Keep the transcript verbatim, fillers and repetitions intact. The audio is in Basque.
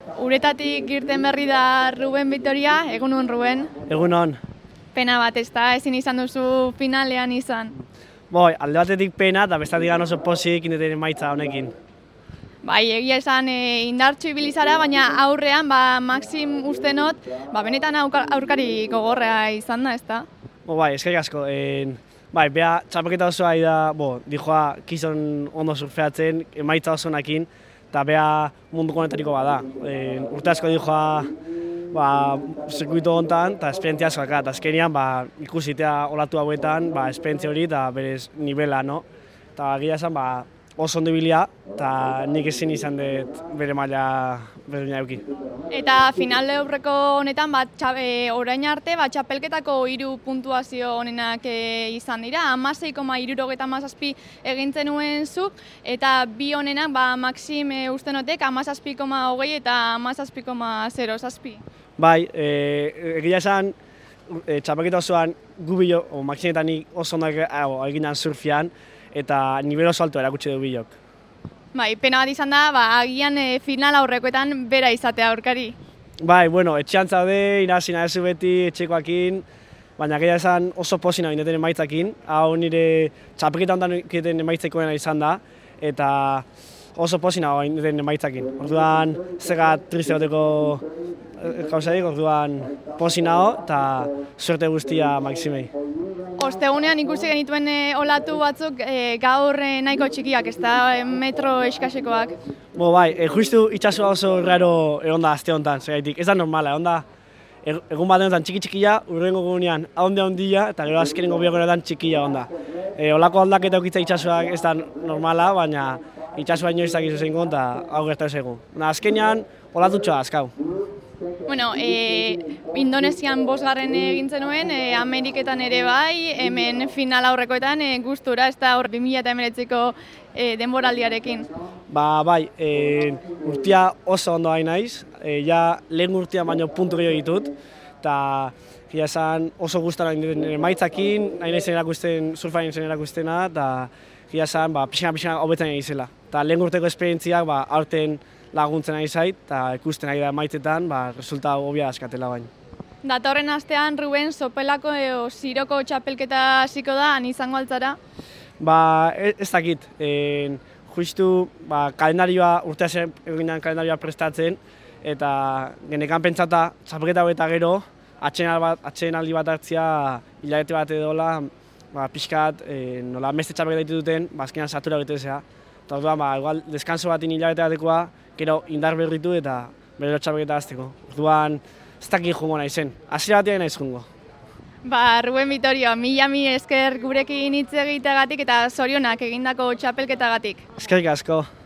Uretatik irten berri da Ruben Vitoria, egunon Ruben. Egunon. Pena bat ez da, ezin izan duzu finalean izan. Boi, alde batetik pena eta bestatik oso pozik indeten emaitza honekin. Bai, egia esan e, indartsu ibili zara, baina aurrean ba, Maxim ustenot, ba, benetan aurka- aurkari gogorra izan da, ez da? Bo, bai, eskerrik asko. En, bai, beha txapelketa osoa da, bo, dijoa kizon ondo surfeatzen, emaitza oso nakin, eta beha munduko honetariko bada. En, urte asko dijoa ba, zirkuito hontan, eta esperientzia asko eta azkenian ba, ikusitea olatu hauetan, ba, esperientzia hori eta berez nivela, no? Eta gira esan, ba, oso ondo ibilia, eta nik ezin izan dut bere maila berdina eduki. Eta finale aurreko honetan, ba, txabe, orain arte, ba, txapelketako hiru puntuazio honenak e, izan dira, hamasei koma hirurogeita hamazazpi egin zenuen zuk, eta bi honenak, ba, Maxim e, ustenotek hamazazpi koma hogei eta hamazazpi koma zero zazpi. Bai, e, egia esan, e, txapelketa osoan gu bilo, o Maxim eta nik oso ondo eginan surfian, eta nivel oso alto erakutsi du bilok. Bai, pena bat izan da, ba, agian e, final aurrekoetan bera izatea aurkari. Bai, bueno, etxean zaude, irazi nahezu beti etxekoakin, baina egia esan oso posi nahi indeten emaitzakin. Hau nire txapelketa honetan egiten emaitzaikoena izan da, eta oso posi nahi indeten emaitzakin. Orduan, zega triste bateko gauzadik, orduan posi nahi eta suerte guztia Maximei. Ostegunean ikusi genituen e, olatu batzuk e, gaur e, nahiko txikiak, ez da, e, metro eskasekoak. Bo bai, e, justu itxasua oso raro egon da azte honetan, segaitik. Ez da normala, egon da egun bat honetan txiki txikia, urrengo gunean ahondia ahondia, eta gero azkenengo biak honetan txikia egon da. E, olako aldaketa okitza itxasuak ez da normala, baina itxasua inoiz dakizu zein eta hau gertatu zaigu. Azkenean, olatutxoa azkau. Bueno, e, Indonesian bosgarren egin zenuen, e, Ameriketan ere bai, hemen final aurrekoetan e, gustura, ez da hor bi mila hemeretziko e, denboraldiarekin. Ba, bai, e, urtia oso ondo hain naiz, e, ja lehen urtia baino puntu gehiago ditut, eta gira esan oso gustan hain maitzakin, hain naizen erakusten, surfain zen erakustena, eta gira esan ba, pixana-pixana hobetzen egizela. Eta lehen urteko esperientziak ba, aurten laguntzen ari zait, eta ikusten ari da maitetan, ba, resulta hobia askatela bain. Datorren astean, Ruben, sopelako edo ziroko txapelketa hasiko da, han izango altzara? Ba, ez, ez dakit, e, justu ba, kalendarioa, urtea eginan kalendarioa prestatzen, eta genekan pentsata, txapelketa eta gero, atsedenaldi bat hartzia hilabete bat edola, ba, pixkat, e, nola meste txapelketa ditu duten, ba, azkenan satura egitezea. Eta orduan, ba, igual, deskanso batin hilabete batekoa, gero indar berritu eta berriro txapelketa hasteko. Orduan, ez dakit jungo nahi zen. Hasiera batean nahi jungo. Ba, Ruben Vitoria, mila mi esker gurekin hitz egiteagatik eta zorionak egindako txapelketagatik. Eskerrik asko.